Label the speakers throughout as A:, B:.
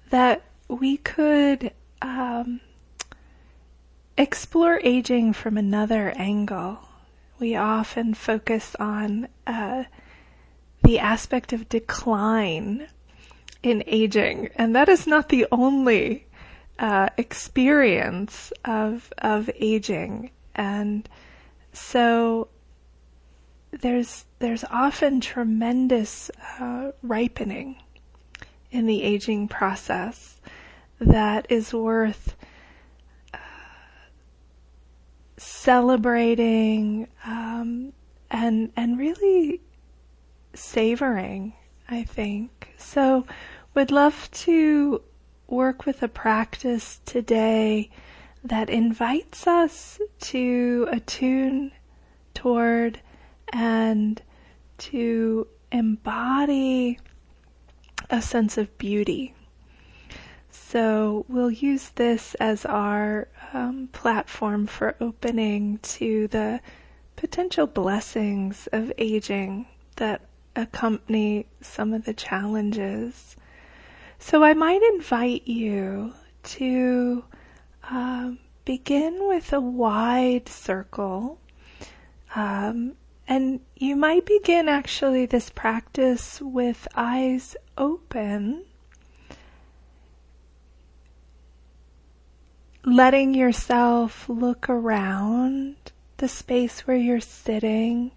A: that we could explore aging from another angle. We often focus on the aspect of decline in aging, and that is not the only experience of aging. And so there's often tremendous ripening in the aging process that is worth celebrating and really savoring, I think. So would love to work with a practice today that invites us to attune toward and to embody a sense of beauty. So we'll use this as our platform for opening to the potential blessings of aging that accompany some of the challenges. So I might invite you to begin with a wide circle. And you might begin actually this practice with eyes open, letting yourself look around the space where you're sitting,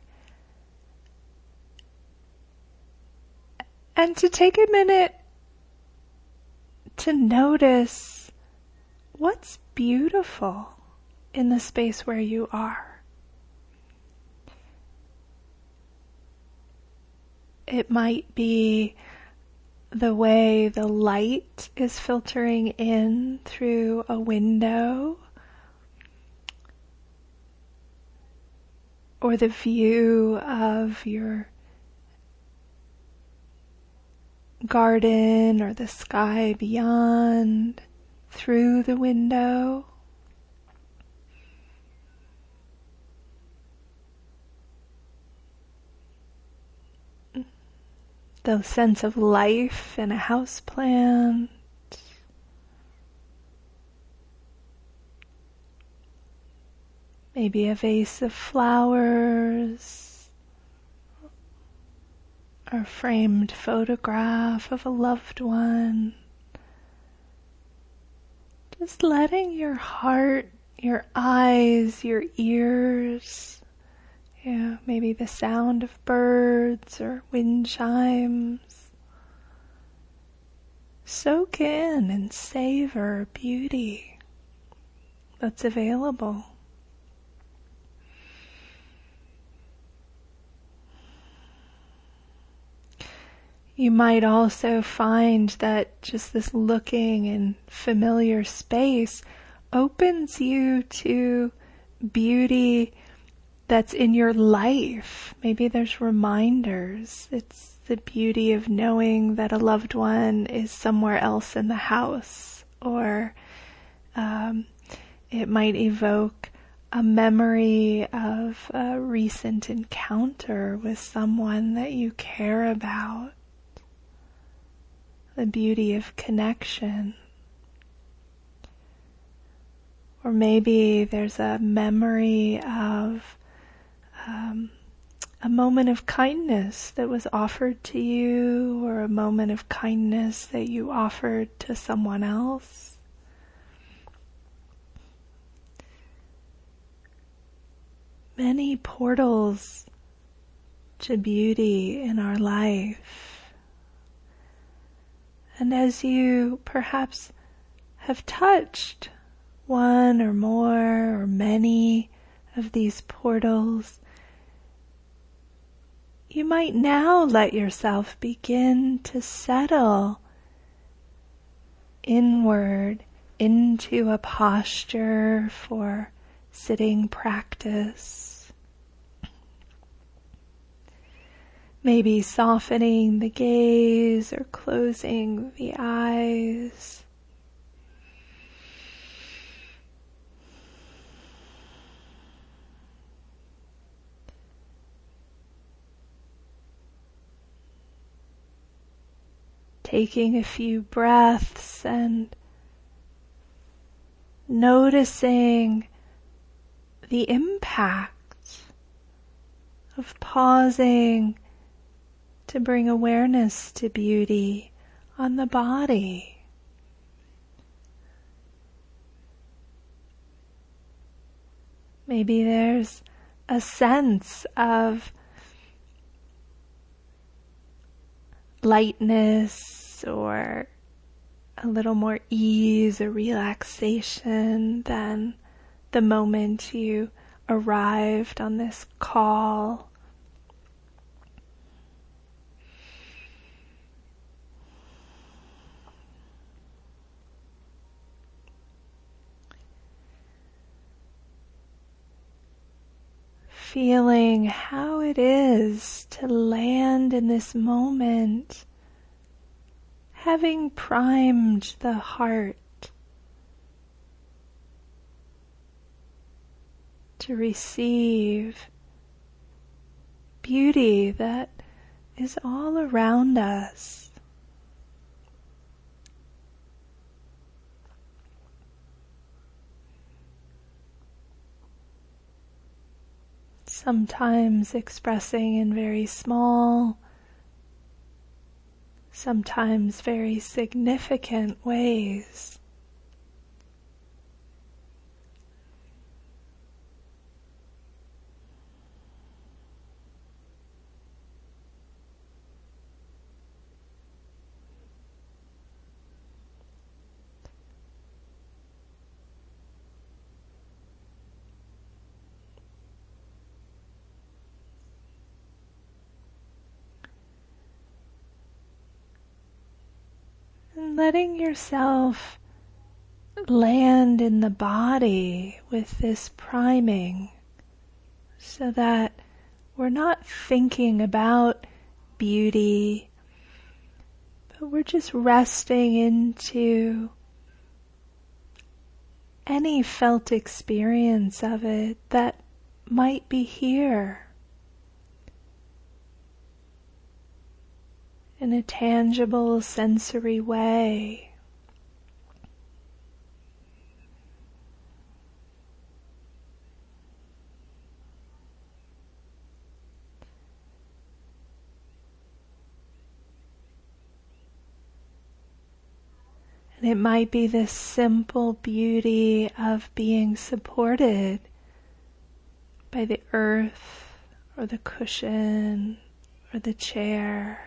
A: and to take a minute to notice what's beautiful in the space where you are. It might be the way the light is filtering in through a window, or the view of your garden or the sky beyond through the window. The sense of life in a houseplant. Maybe a vase of flowers, or a framed photograph of a loved one. Just letting your heart, your eyes, your ears, maybe the sound of birds or wind chimes, soak in and savor beauty that's available. You might also find that just this looking in familiar space opens you to beauty that's in your life. Maybe there's reminders. It's the beauty of knowing that a loved one is somewhere else in the house, or it might evoke a memory of a recent encounter with someone that you care about. The beauty of connection. Or maybe there's a memory of a moment of kindness that was offered to you, or a moment of kindness that you offered to someone else. Many portals to beauty in our life. And as you perhaps have touched one or more or many of these portals, you might now let yourself begin to settle inward into a posture for sitting practice. Maybe softening the gaze or closing the eyes. taking a few breaths and noticing the impact of pausing to bring awareness to beauty on the body. Maybe there's a sense of lightness or a little more ease or relaxation than the moment you arrived on this call. Feeling how it is to land in this moment, having primed the heart to receive beauty that is all around us. Sometimes expressing in very small, sometimes very significant ways. And letting yourself land in the body with this priming so that we're not thinking about beauty, but we're just resting into any felt experience of it that might be here in a tangible sensory way. And it might be this simple beauty of being supported by the earth or the cushion or the chair.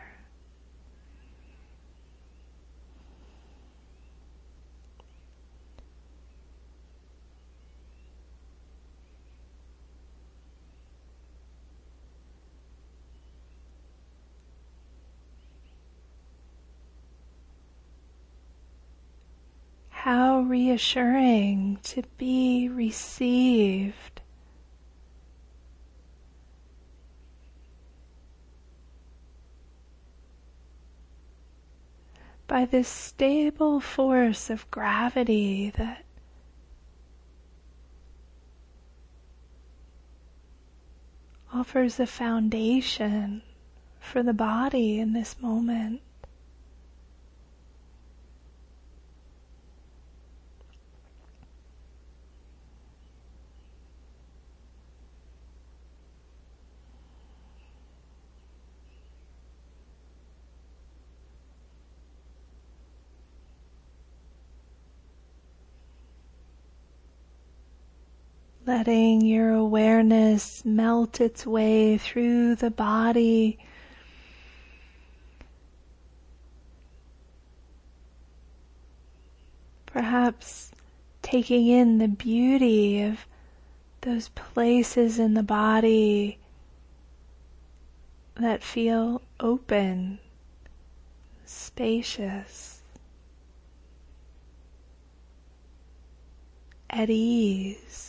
A: How reassuring to be received by this stable force of gravity that offers a foundation for the body in this moment. Letting your awareness melt its way through the body, perhaps taking in the beauty of those places in the body that feel open, spacious, at ease.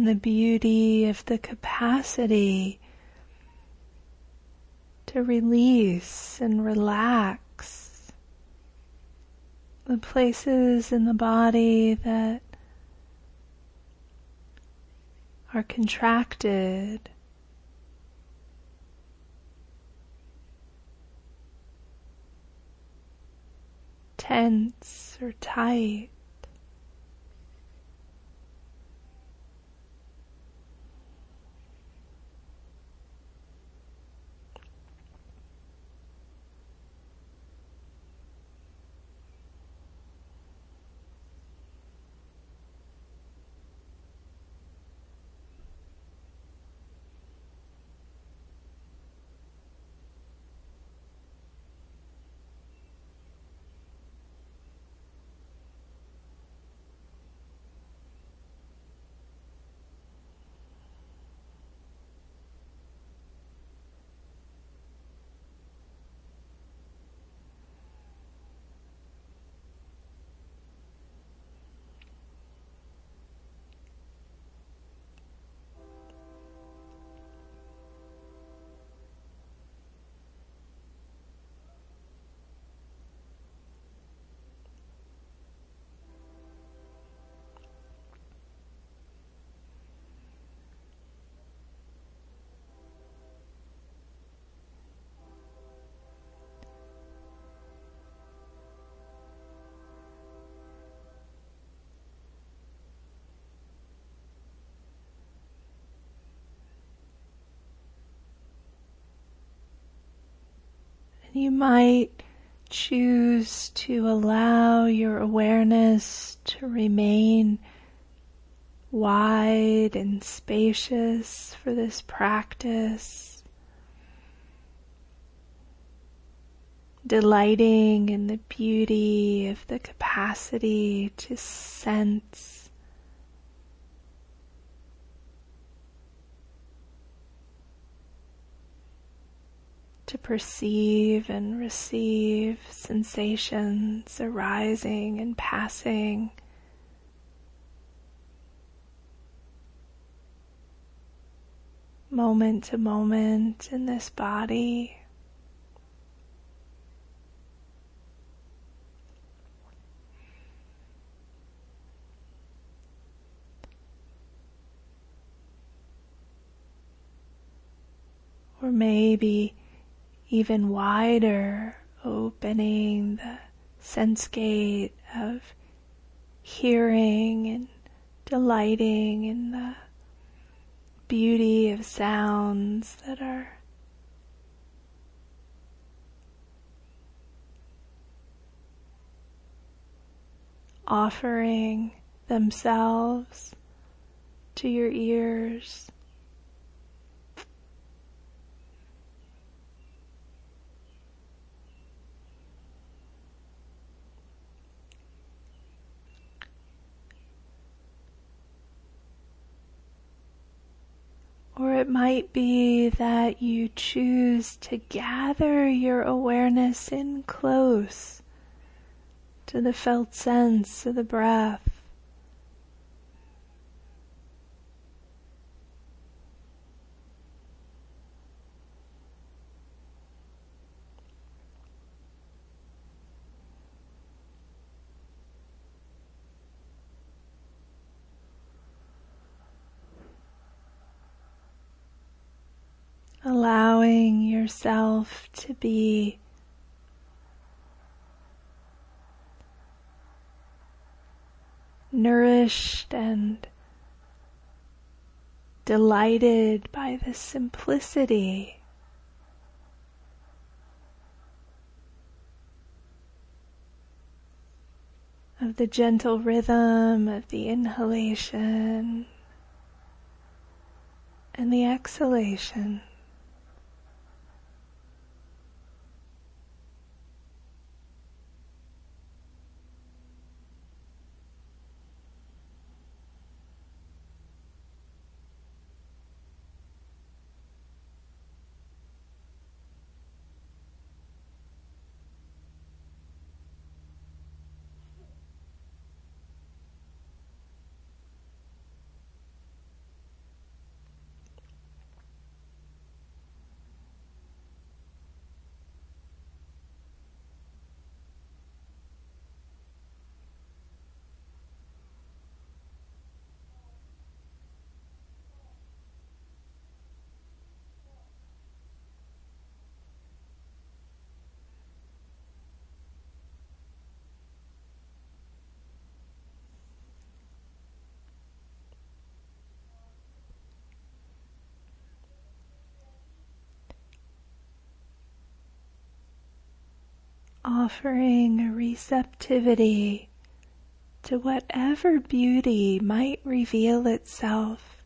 A: and the beauty of the capacity to release and relax the places in the body that are contracted, tense or tight. You might choose to allow your awareness to remain wide and spacious for this practice, delighting in the beauty of the capacity to sense, to perceive and receive sensations arising and passing, moment to moment in this body. Or maybe even wider, opening the sense gate of hearing and delighting in the beauty of sounds that are offering themselves to your ears. Or it might be that you choose to gather your awareness in close to the felt sense of the breath. Allowing yourself to be nourished and delighted by the simplicity of the gentle rhythm of the inhalation and the exhalation. offering a receptivity to whatever beauty might reveal itself.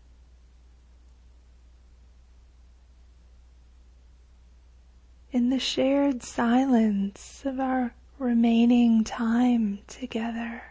A: In the shared silence of our remaining time together.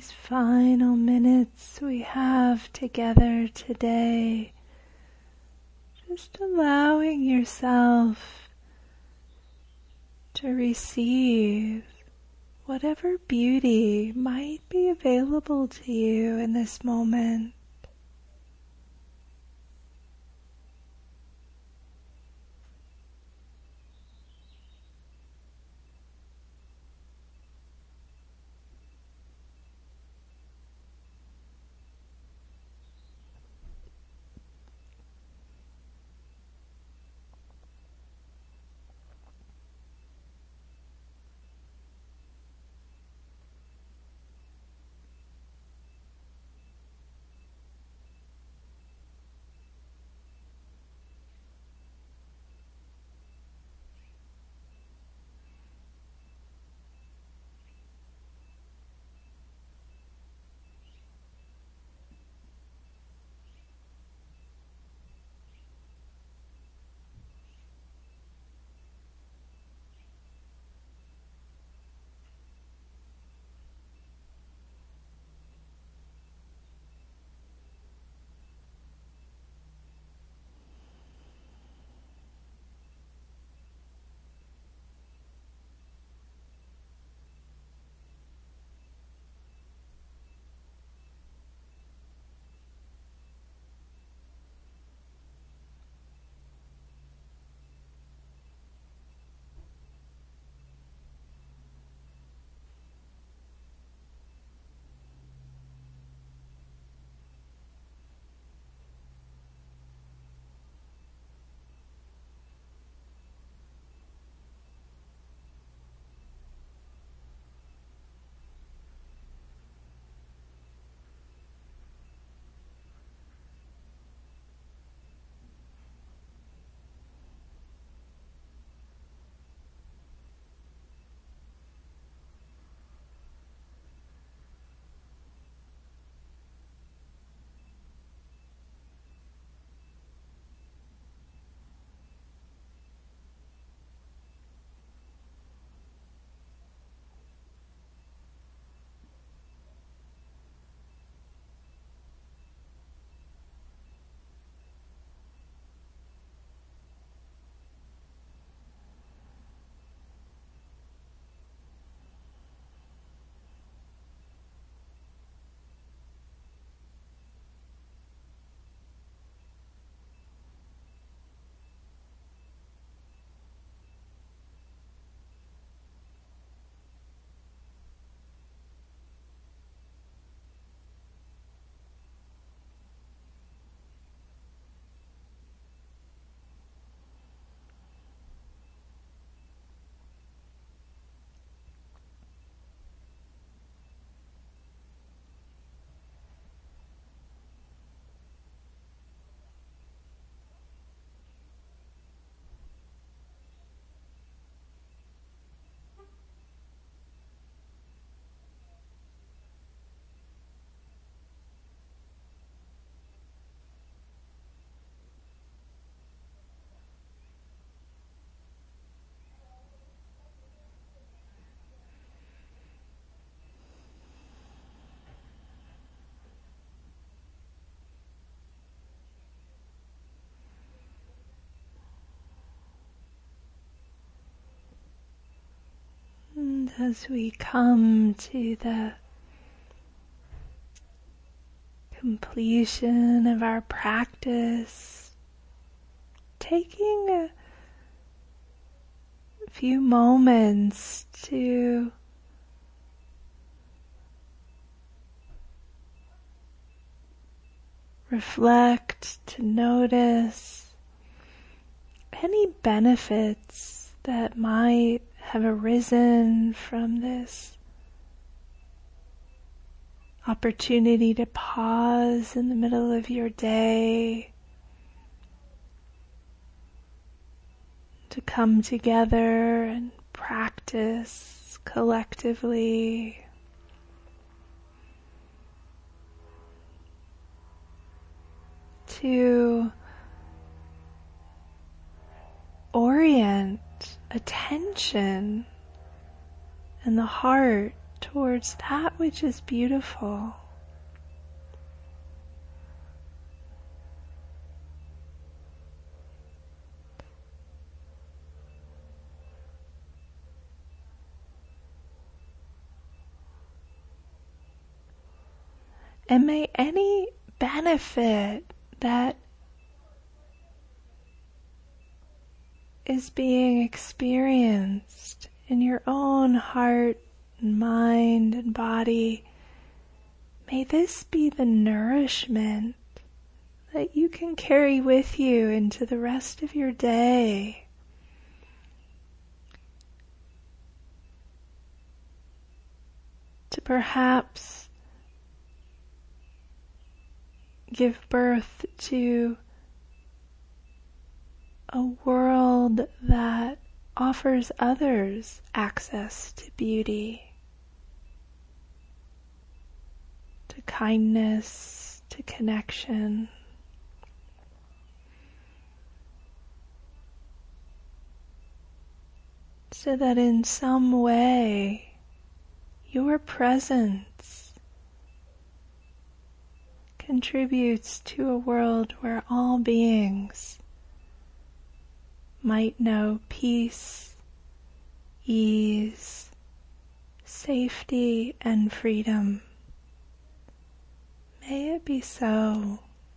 A: these final minutes we have together today, just allowing yourself to receive whatever beauty might be available to you in this moment. And as we come to the completion of our practice, taking a few moments to reflect, to notice any benefits that might have arisen from this opportunity to pause in the middle of your day, to come together and practice collectively. To orient attention and the heart towards that which is beautiful. And may any benefit that is being experienced in your own heart and mind and body, may this be the nourishment that you can carry with you into the rest of your day. To perhaps give birth to a world that offers others access to beauty, to kindness, to connection. So that in some way your presence contributes to a world where all beings might know peace, ease, safety, and freedom. May it be so.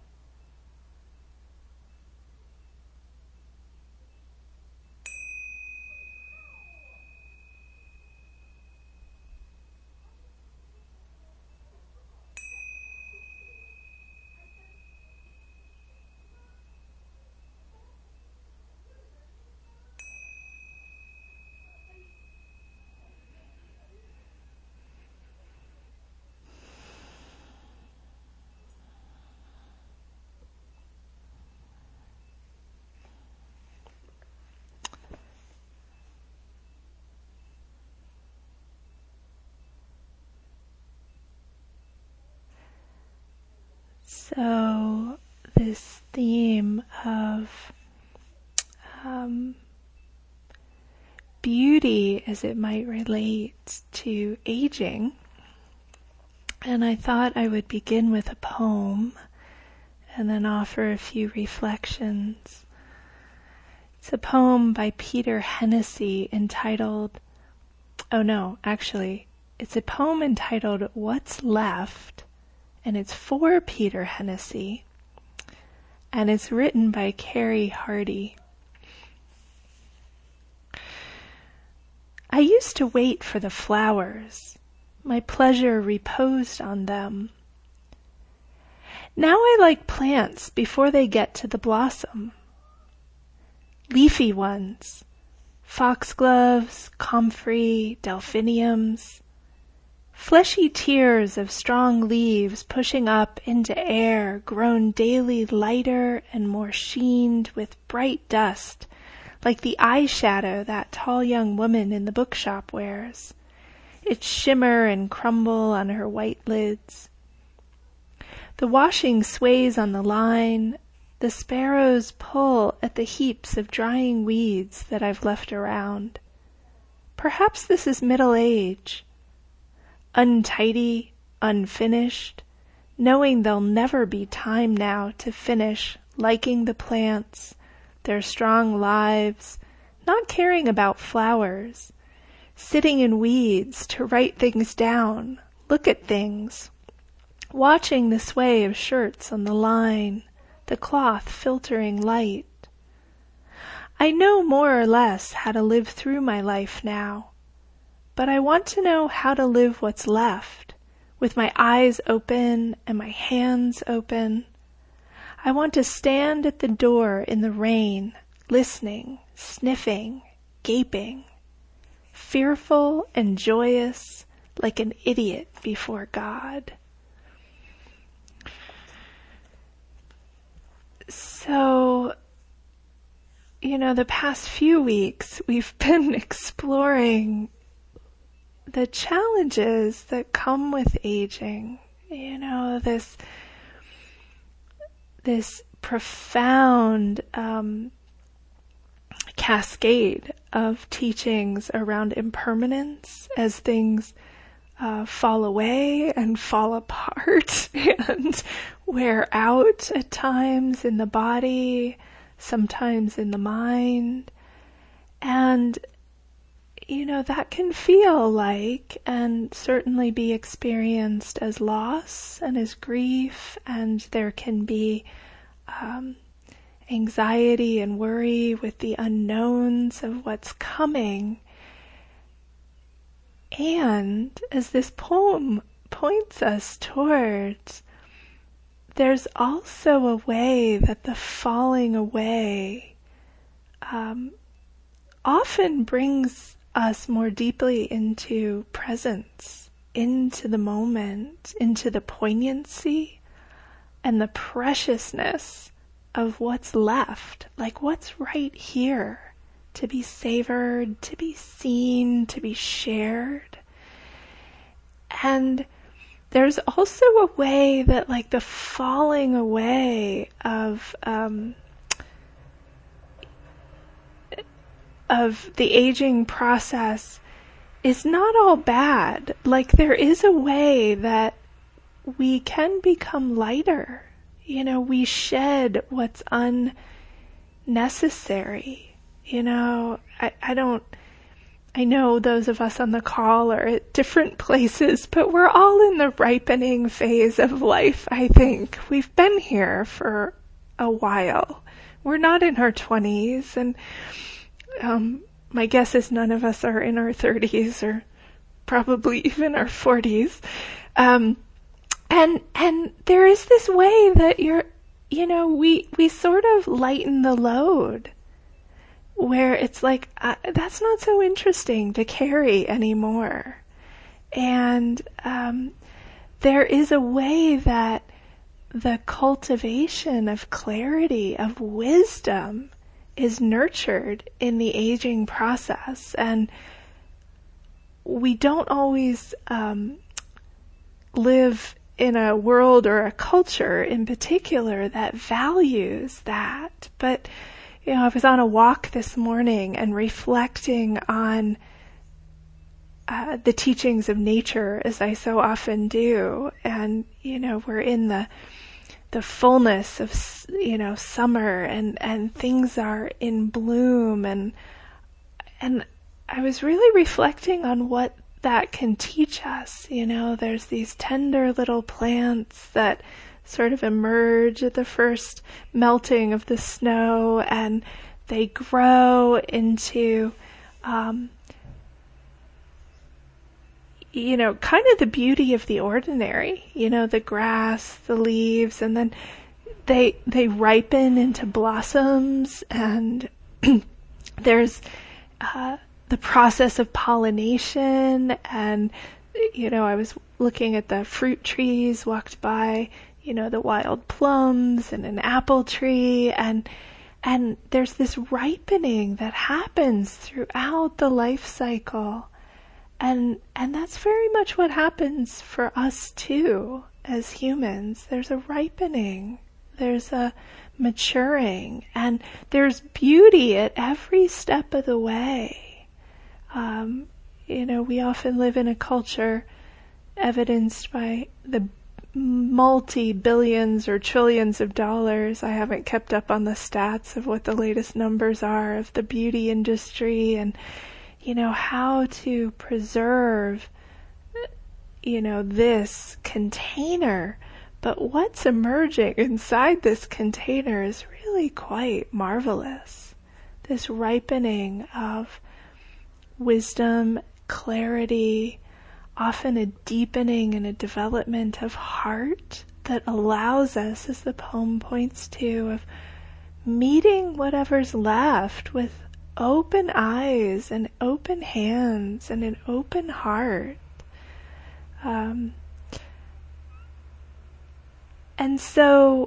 A: So this theme of beauty as it might relate to aging, and I thought I would begin with a poem and then offer a few reflections. It's a poem by Peter Hennessy entitled, it's a poem entitled What's Left, and it's for Peter Hennessy, and it's written by Carrie Hardy. I used to wait for the flowers. My pleasure reposed on them. Now I like plants before they get to the blossom. Leafy ones, foxgloves, comfrey, delphiniums, fleshy tiers of strong leaves pushing up into air, grown daily lighter and more sheened with bright dust, like the eyeshadow that tall young woman in the bookshop wears, its shimmer and crumble on her white lids. The washing sways on the line, the sparrows pull at the heaps of drying weeds that I've left around. Perhaps this is middle age. Untidy, unfinished, knowing there'll never be time now to finish liking the plants, their strong lives, not caring about flowers, sitting in weeds to write things down, look at things, watching the sway of shirts on the line, the cloth filtering light. I know more or less how to live through my life now, but I want to know how to live what's left, with my eyes open and my hands open. I want to stand at the door in the rain, listening, sniffing, gaping, fearful and joyous like an idiot before God. So, the past few weeks we've been exploring the challenges that come with aging, this profound cascade of teachings around impermanence as things fall away and fall apart and wear out at times in the body, sometimes in the mind. And, that can feel like, and certainly be experienced as loss and as grief, and there can be anxiety and worry with the unknowns of what's coming. And as this poem points us towards, there's also a way that the falling away often brings us more deeply into presence, into the moment, into the poignancy and the preciousness of what's left, like what's right here, to be savored, to be seen, to be shared. And there's also a way that, like, the falling away of the aging process is not all bad. Like, there is a way that we can become lighter. We shed what's unnecessary. I know those of us on the call are at different places, but we're all in the ripening phase of life, I think. We've been here for a while. We're not in our 20s, and my guess is none of us are in our 30s or probably even our 40s. And there is this way that we sort of lighten the load, where it's like, that's not so interesting to carry anymore. And there is a way that the cultivation of clarity, of wisdom, is nurtured in the aging process. And we don't always live in a world or a culture in particular that values that. But I was on a walk this morning and reflecting on the teachings of nature, as I so often do. And, we're in the fullness of, summer, and things are in bloom. And I was really reflecting on what that can teach us. There's these tender little plants that sort of emerge at the first melting of the snow, and they grow into, kind of the beauty of the ordinary, the grass, the leaves, and then they ripen into blossoms, and there's the process of pollination. And I was looking at the fruit trees, walked by the wild plums and an apple tree, and there's this ripening that happens throughout the life cycle. And that's very much what happens for us too, as humans. There's a ripening, there's a maturing, and there's beauty at every step of the way. We often live in a culture evidenced by the multi-billions or trillions of dollars. I haven't kept up on the stats of what the latest numbers are of the beauty industry, and how to preserve this container. But what's emerging inside this container is really quite marvelous. This ripening of wisdom, clarity, often a deepening and a development of heart that allows us, as the poem points to, of meeting whatever's left with open eyes and open hands and an open heart. And so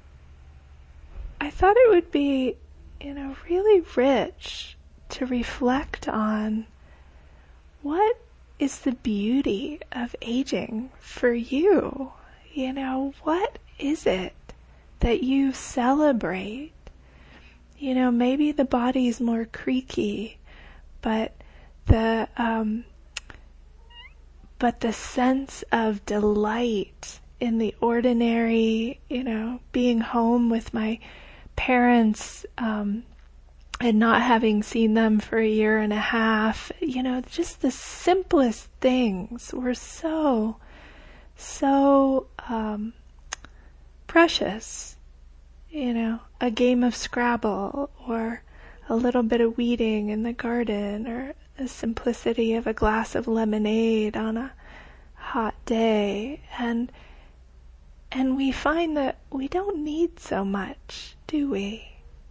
A: I thought it would be, really rich to reflect on what is the beauty of aging for you. What is it that you celebrate? Maybe the body's more creaky, but the but the sense of delight in the ordinary, being home with my parents, and not having seen them for a year and a half, just the simplest things were so precious. A game of Scrabble, or a little bit of weeding in the garden, or the simplicity of a glass of lemonade on a hot day. And we find that we don't need so much, do we?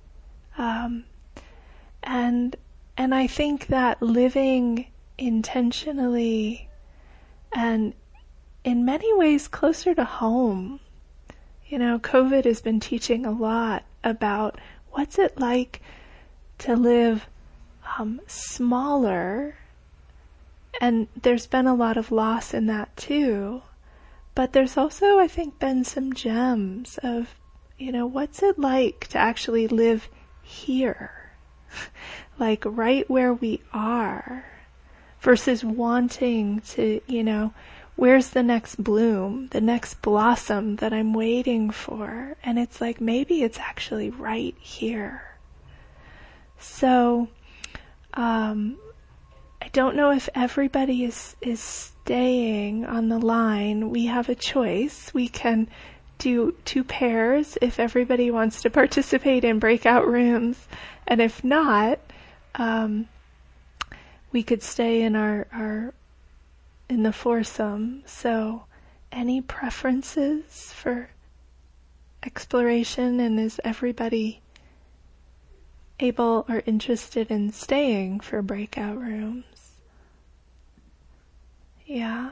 A: And I think that living intentionally and in many ways closer to home, COVID has been teaching a lot about what's it like to live smaller, and there's been a lot of loss in that too. But there's also, I think, been some gems of, what's it like to actually live here, like right where we are, versus wanting to, where's the next bloom, the next blossom that I'm waiting for? And it's like, maybe it's actually right here. So, I don't know if everybody is staying on the line. We have a choice. We can do 2 pairs if everybody wants to participate in breakout rooms. And if not, we could stay in in the foursome. So, any preferences for exploration, and is everybody able or interested in staying for breakout rooms? Yeah.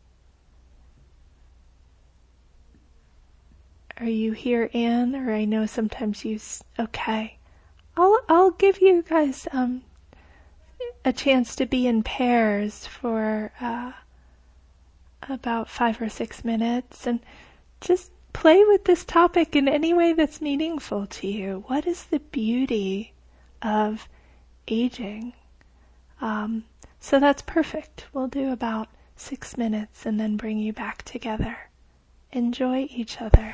A: Are you here, Anne? Or I know sometimes okay. I'll give you guys a chance to be in pairs for about 5 or 6 minutes, and just play with this topic in any way that's meaningful to you. What is the beauty of aging? So that's perfect. We'll do about 6 minutes and then bring you back together. Enjoy each other.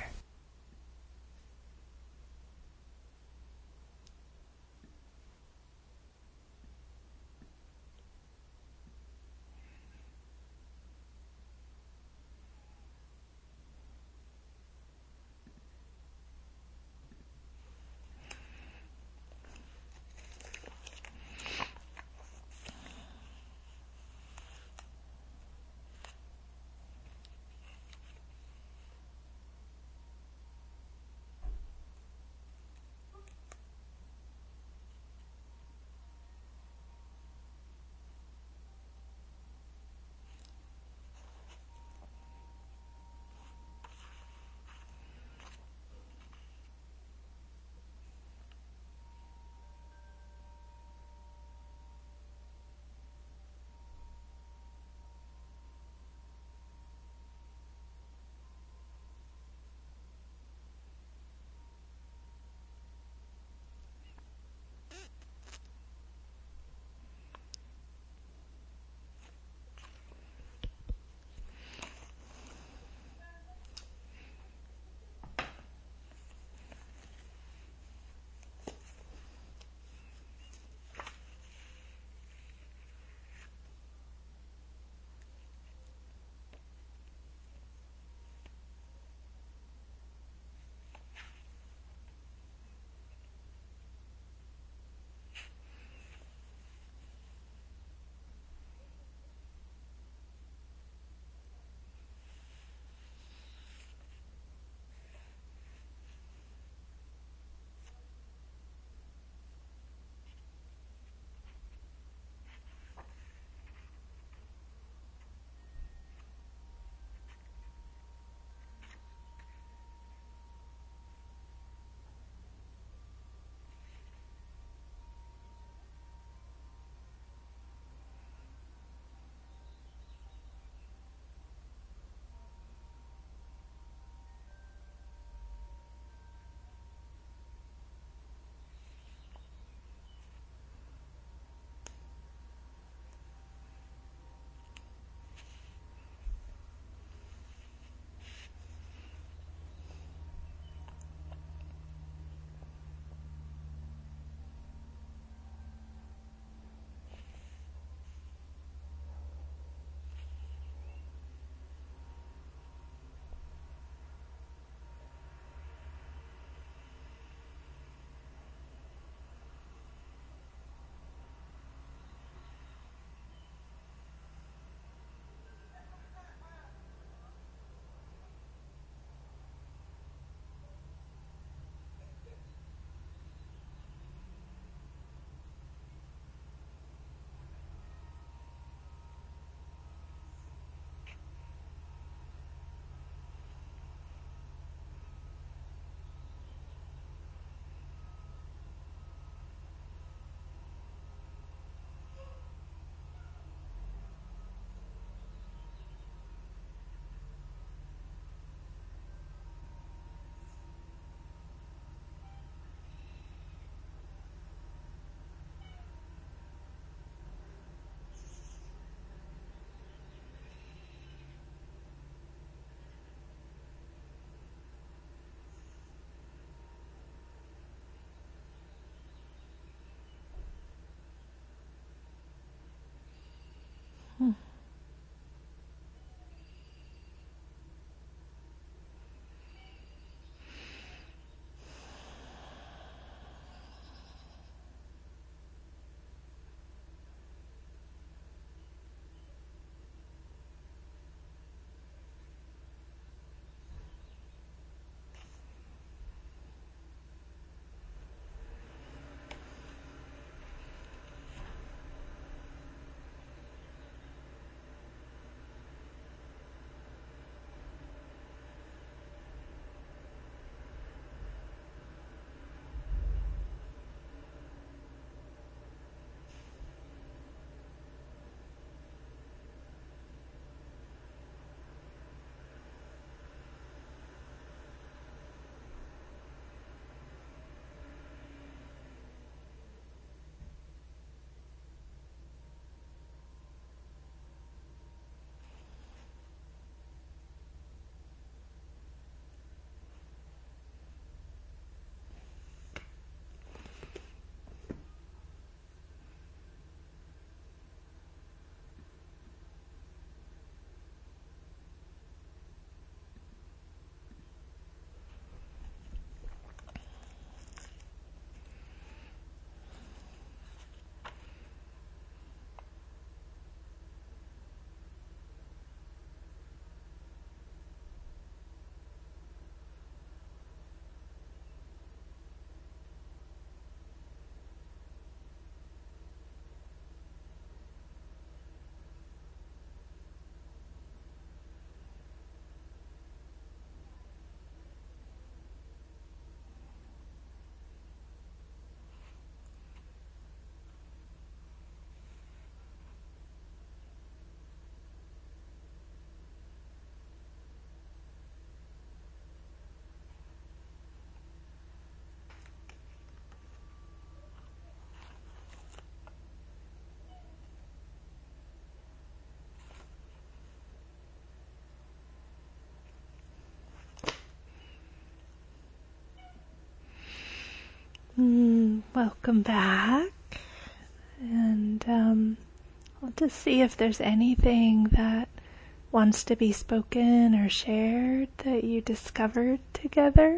A: Hmm. Welcome back. And I'll just see if there's anything that wants to be spoken or shared that you discovered together.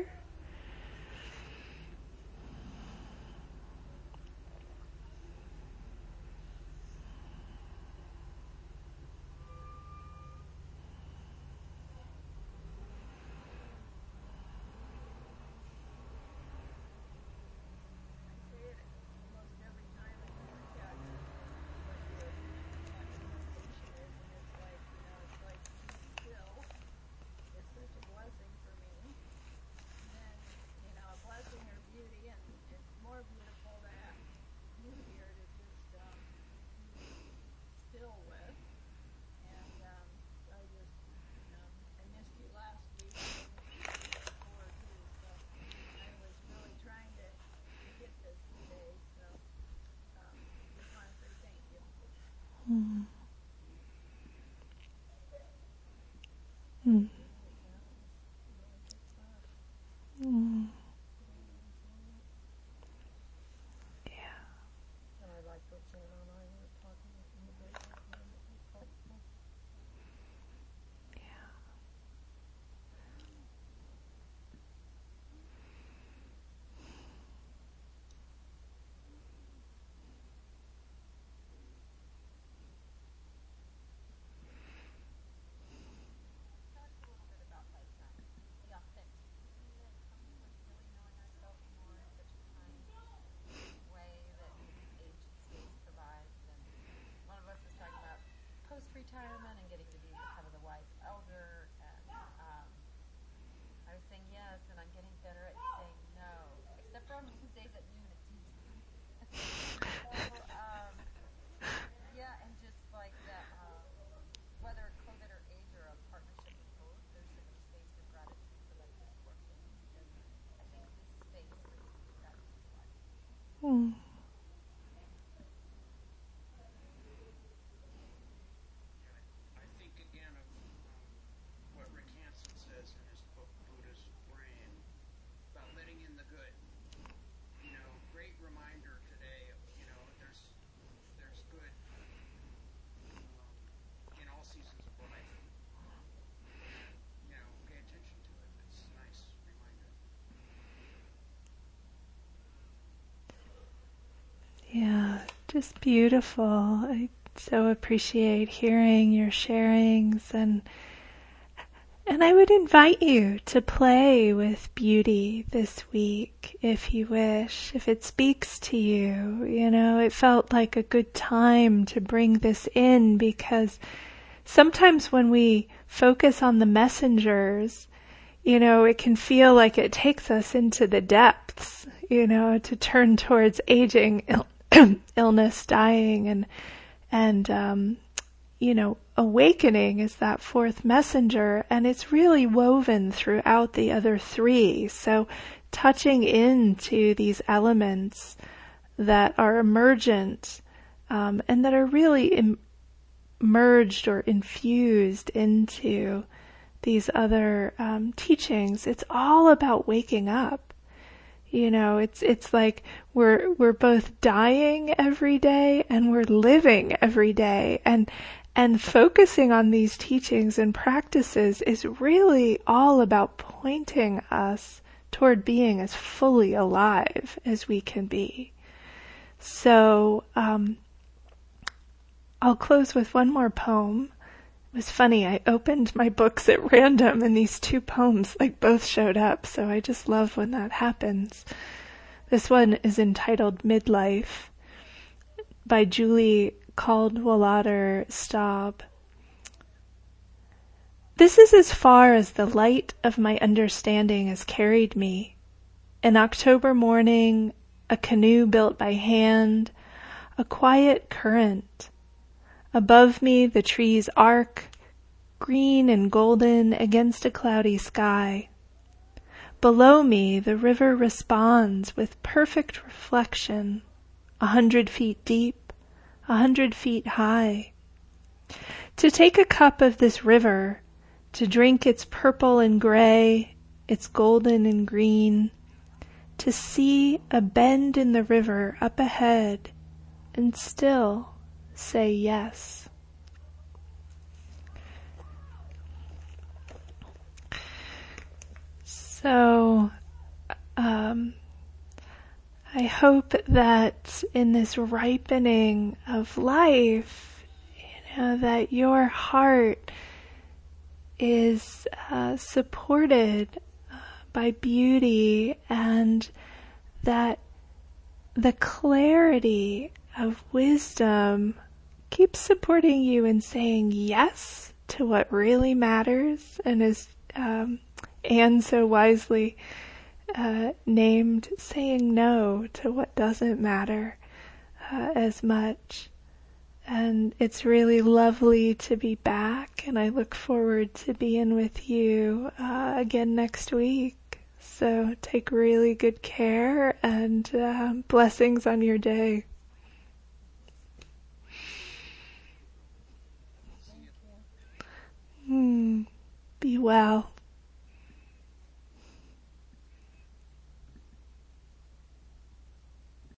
A: Just beautiful. I so appreciate hearing your sharings, and I would invite you to play with beauty this week if you wish, if it speaks to you. You know, it felt like a good time to bring this in because sometimes when we focus on the messengers, you know, it can feel like it takes us into the depths, you know, to turn towards aging, illness, dying, and you know, awakening is that fourth messenger, and it's really woven throughout the other three. So touching into these elements that are emergent, and that are really merged or infused into these other teachings. It's all about waking up. You know, it's like we're both dying every day and we're living every day, and focusing on these teachings and practices is really all about pointing us toward being as fully alive as we can be. So I'll close with one more poem. It was funny, I opened my books at random and these two poems like both showed up, so I just love when that happens. This one is entitled Midlife by Julie Caldwallader Staub. This is as far as the light of my understanding has carried me. An October morning, a canoe built by hand, a quiet current. Above me the trees arc, green and golden against a cloudy sky. Below me the river responds with perfect reflection, 100 feet deep, 100 feet high. To take a cup of this river, to drink its purple and gray, its golden and green, to see a bend in the river up ahead, and still say yes. So, I hope that in this ripening of life, you know, that your heart is supported by beauty, and that the clarity of wisdom keeps supporting you in saying yes to what really matters, and as Anne so wisely named, saying no to what doesn't matter as much. And it's really lovely to be back, and I look forward to being with you again next week. So take really good care, and blessings on your day. Be well.